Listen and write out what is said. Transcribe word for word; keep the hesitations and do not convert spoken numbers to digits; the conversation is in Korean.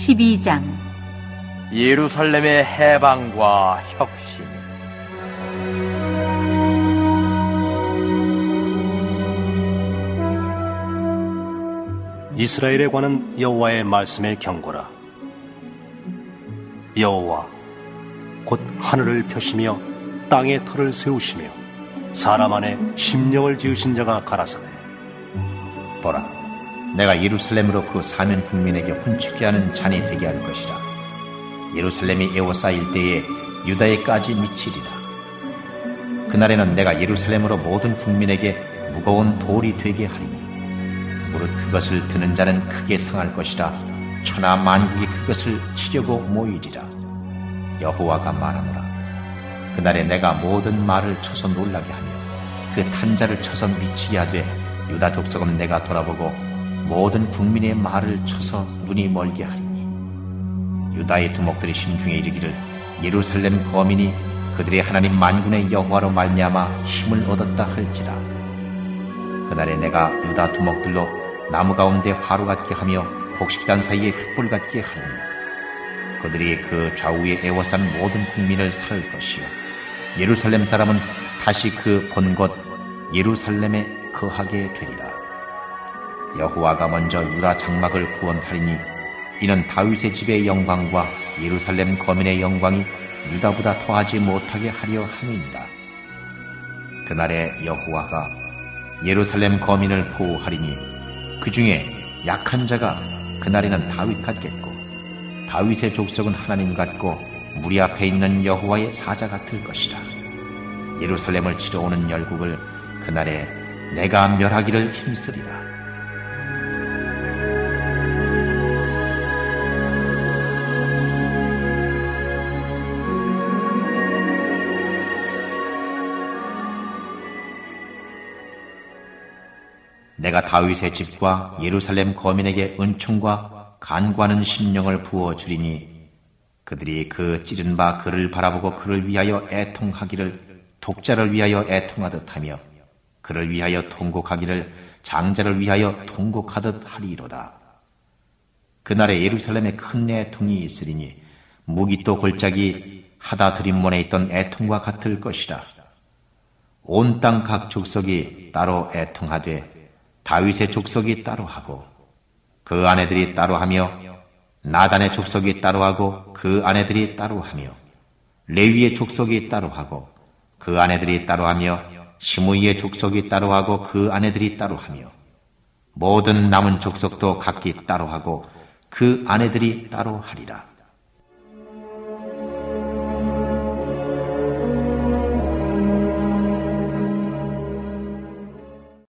십이 장 예루살렘의 해방과 혁신. 이스라엘에 관한 여호와의 말씀의 경고라. 여호와 곧 하늘을 펴시며 땅에 터를 세우시며 사람 안에 심령을 지으신 자가 가라사대. 보라, 내가 예루살렘으로 그 사면 국민에게 혼축케 하는 잔이 되게 할 것이라. 예루살렘이 에워싸일 때에 유다에까지 미치리라. 그날에는 내가 예루살렘으로 모든 국민에게 무거운 돌이 되게 하리니 무릇 그것을 드는 자는 크게 상할 것이라. 천하 만국이 그것을 치려고 모이리라. 여호와가 말하노라. 그날에 내가 모든 말을 쳐서 놀라게 하며 그 탄자를 쳐서 미치게 하되 유다 족속은 내가 돌아보고 모든 국민의 말을 쳐서 눈이 멀게 하리니 유다의 두목들이 심중에 이르기를 예루살렘 거민이 그들의 하나님 만군의 여호와로 말미암아 힘을 얻었다 할지라. 그날에 내가 유다 두목들로 나무 가운데 화로 같게 하며 곡식단 사이에 횃불 같게 하리니 그들이 그 좌우에 에워싼 모든 국민을 살 것이요 예루살렘 사람은 다시 그 본 곳 예루살렘에 거하게 되리라. 여호와가 먼저 유다 장막을 구원하리니 이는 다윗의 집의 영광과 예루살렘 거민의 영광이 유다보다 더하지 못하게 하려 함이니라. 그날에 여호와가 예루살렘 거민을 보호하리니 그 중에 약한 자가 그날에는 다윗 같겠고 다윗의 족속은 하나님 같고 무리 앞에 있는 여호와의 사자 같을 것이라. 예루살렘을 치러 오는 열국을 그날에 내가 멸하기를 힘쓰리라. 내가 다윗의 집과 예루살렘 거민에게 은총과 간구하는 심령을 부어주리니 그들이 그 찌른 바 그를 바라보고 그를 위하여 애통하기를 독자를 위하여 애통하듯 하며 그를 위하여 통곡하기를 장자를 위하여 통곡하듯 하리로다. 그날에 예루살렘에 큰 애통이 있으리니 무기또 골짜기 하다 드림몬에 있던 애통과 같을 것이라. 온 땅 각 족속이 따로 애통하되 다윗의 족속이 따로 하고 그 아내들이 따로 하며 나단의 족속이 따로 하고 그 아내들이 따로 하며 레위의 족속이 따로 하고 그 아내들이 따로 하며 시므이의 족속이 따로 하고 그 아내들이 따로 하며 모든 남은 족속도 각기 따로 하고 그 아내들이 따로 하리라.